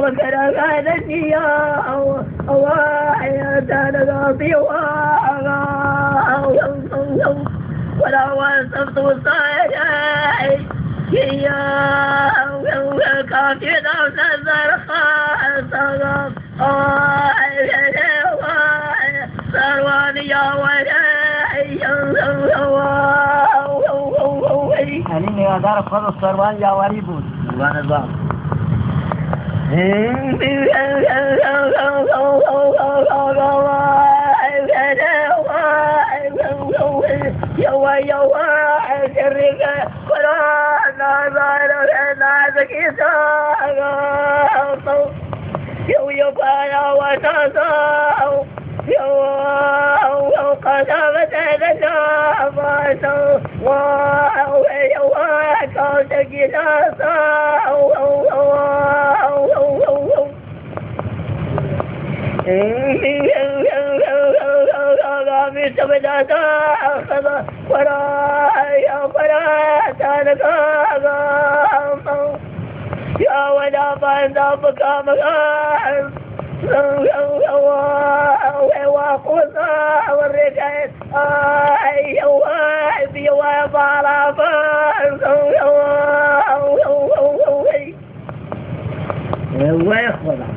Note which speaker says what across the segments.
Speaker 1: وكرم النية وحياة نغاطي ولا وصفت صايري يا كافي نظر خاصة سروان يا ولي
Speaker 2: هنين يا دار خذ السروان يا ولي بود سبحان الله يا ولا بندبك مغار وقوصا والرجال بيوا بالافر ويخوضا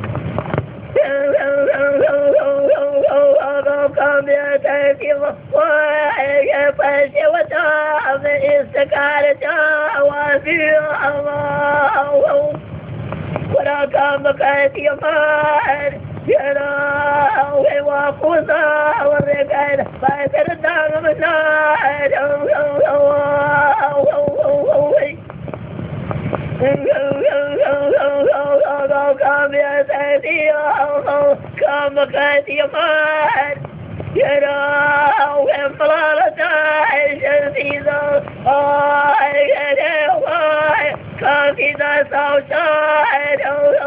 Speaker 2: كم يتكي وفاشي وتعب استكارة وفي الله ولا كم كاتي مار يرى وقوصا والرجال فاتر دام النار كم يتكي كم كاتي مار يرى وفلالة الجزيزة كافي ذا سوشار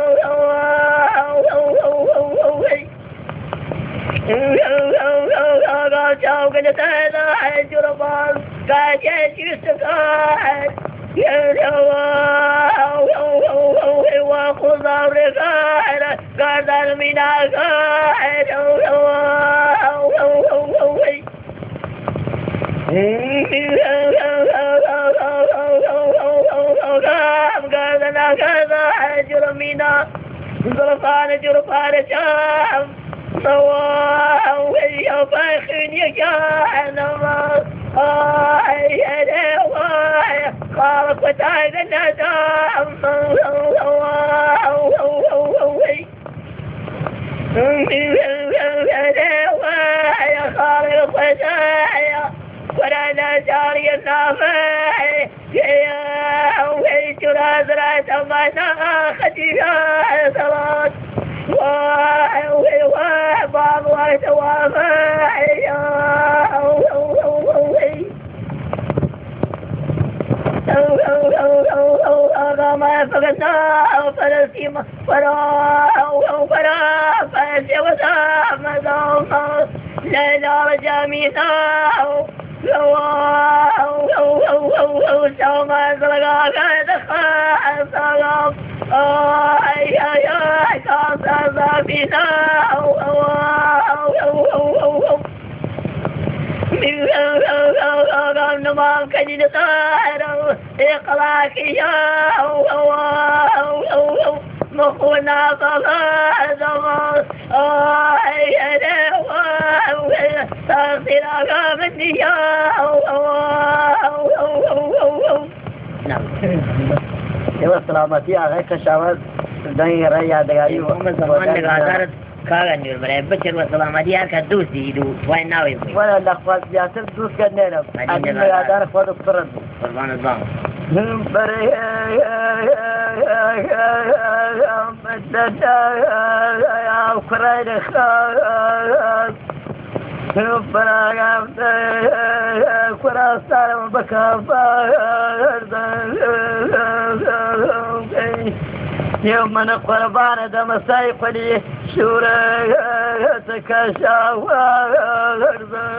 Speaker 2: شوق نتانا جربان قد يشتكار وخذ الرقار قد المناقار جرمينا زلفان جرفان شام صواه يفخن يجانم خالق وتعيد الندام يا خالق وتعيد ولا نجاري النافع يا ويش الأزرع تمنى خديجة صلاة وبعض وتوافع ما فقدنا فلسطين فلا فلسطين وسام دوما لا رجامينا سوما زلقا كدخل سلام كاسا فينا نمام كجد طائر إقلاقيا مخونا صلاة زمان تغسل مني يا سلامتی آگے کشاورز دہیں رہی دگاری
Speaker 1: محمد زمان نگاهدارت کاغن جور برای بچر و سلامتی هر که دوست دیدو وای ناوی بوی
Speaker 2: ولا لخواز بیاسر دوست کرنے رب ادین نگاهدار خود اکترد
Speaker 1: قربان الله
Speaker 2: برای اکرای خواز برای کراستارم بکافر يوم من قربان دم سيقلي شورتك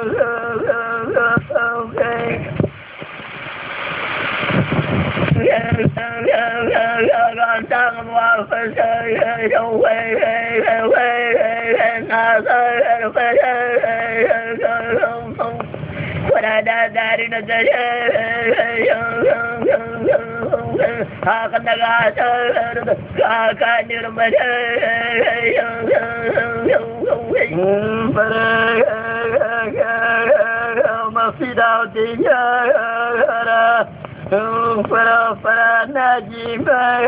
Speaker 2: شاور فرا ناجي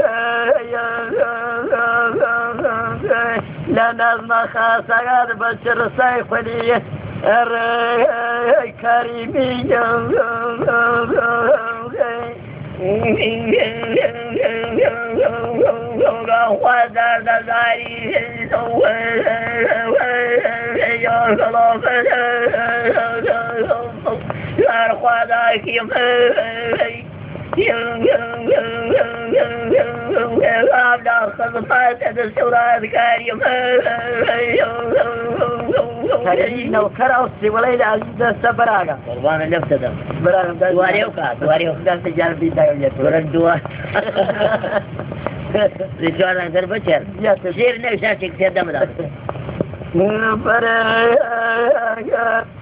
Speaker 2: لا نظم خاصة بشر سيخلي كريمي لو كراوسي وليد عزيز السبراغا
Speaker 1: قربان اللفتة
Speaker 2: براغا
Speaker 1: دواريوكا
Speaker 2: دان تجاربي دايو
Speaker 1: ورد رجوانا در بچر شیر نوشا چکتر دم دار